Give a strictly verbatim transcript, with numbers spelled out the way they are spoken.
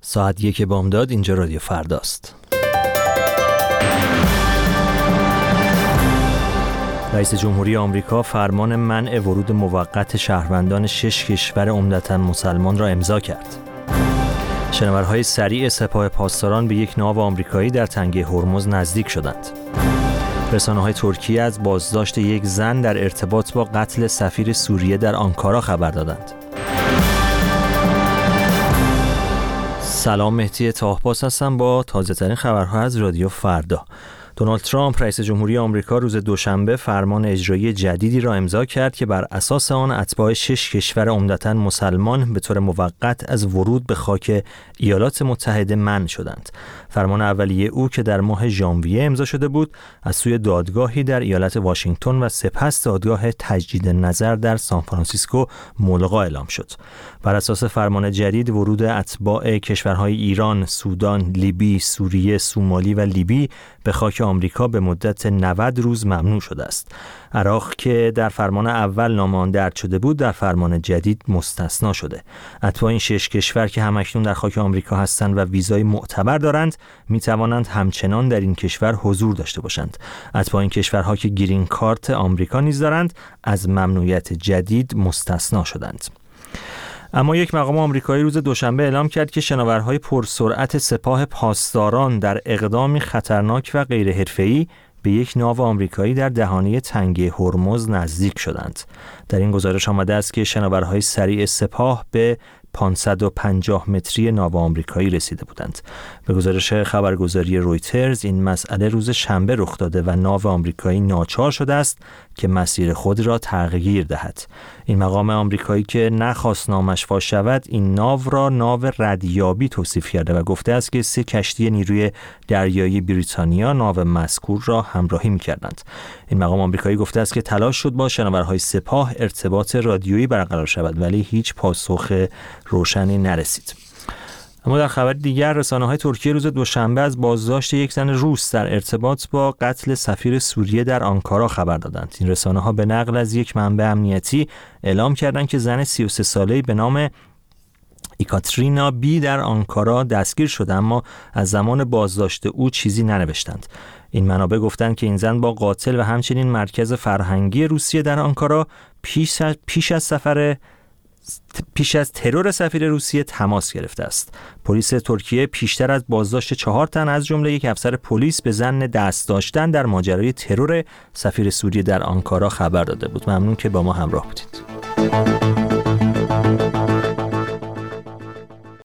ساعت یک بامداد، اینجا رادیو فرداست. رئیس جمهوری آمریکا فرمان منع ورود موقت شهروندان شش کشور عمدتاً مسلمان را امضا کرد. شنورهای سریع سپاه پاسداران به یک ناو آمریکایی در تنگه هرمز نزدیک شدند. رسانه‌های ترکیه از بازداشت یک زن در ارتباط با قتل سفیر سوریه در آنکارا خبر دادند. سلام، مهدی طاه‌پاس هستم با تازه‌ترین خبرها از رادیو فردا. دونالد ترامپ رئیس جمهوری آمریکا روز دوشنبه فرمان اجرایی جدیدی را امضا کرد که بر اساس آن اتباع شش کشور عمدتاً مسلمان به طور موقت از ورود به خاک ایالات متحده منع شدند. فرمان اولیه او که در ماه ژانویه امضا شده بود، از سوی دادگاهی در ایالت واشنگتن و سپس دادگاه تجدید نظر در سانفرانسیسکو ملغا اعلام شد. بر اساس فرمان جدید ورود اتباع کشورهای ایران، سودان، لیبی، سوریه، سومالی و لیبی به خاک آمریکا به مدت نود روز ممنوع شده است. عراق که در فرمان اول نام آن درج شده بود، در فرمان جدید مستثنا شده. اتباع این شش کشور که همکنون در خاک آمریکا هستند و ویزای معتبر دارند، می توانند همچنان در این کشور حضور داشته باشند. اتباع این کشورها که گرین کارت آمریکا نیز دارند، از ممنوعیت جدید مستثنا شدند. اما یک مقام آمریکایی روز دوشنبه اعلام کرد که شناورهای پرسرعت سپاه پاسداران در اقدامی خطرناک و غیر حرفه‌ای به یک ناو آمریکایی در دهانه تنگه هرمز نزدیک شدند. در این گزارش آمده است که شناورهای سریع سپاه به پانصد و پنجاه متری ناو آمریکایی رسیده بودند. به گزارش خبرگزاری رویترز این مسئله روز شنبه رخ داده و ناو آمریکایی ناچار شده است که مسیر خود را تغییر دهد. این مقام آمریکایی که نخواست نامش فاش شود، این ناو را ناو ردیابی توصیف کرده و گفته است که سه کشتی نیروی دریایی بریتانیا ناو مذکور را همراهی می‌کردند. این مقام آمریکایی گفته است که تلاش شد با شناورهای سپاه ارتباط رادیویی برقرار شود، ولی هیچ پاسخ روشنی نرسید. اما در خبر دیگر، رسانه‌های ترکیه روز دوشنبه از بازداشت یک زن روس در ارتباط با قتل سفیر سوریه در آنکارا خبر دادند. این رسانه‌ها به نقل از یک منبع امنیتی اعلام کردند که زن سی و سه ساله‌ای به نام ایکاترینا بی در آنکارا دستگیر شده، اما از زمان بازداشت او چیزی ننوشتند. این منابع گفتند که این زن با قاتل و همچنین مرکز فرهنگی روسیه در آنکارا پیش از پیش از سفر پیش از ترور سفیر روسیه تماس گرفته است. پلیس ترکیه پیشتر از بازداشت چهار تن از جمله یک افسر پلیس به ظن دست داشتن در ماجرای ترور سفیر سوریه در آنکارا خبر داده بود. ممنون که با ما همراه بودید.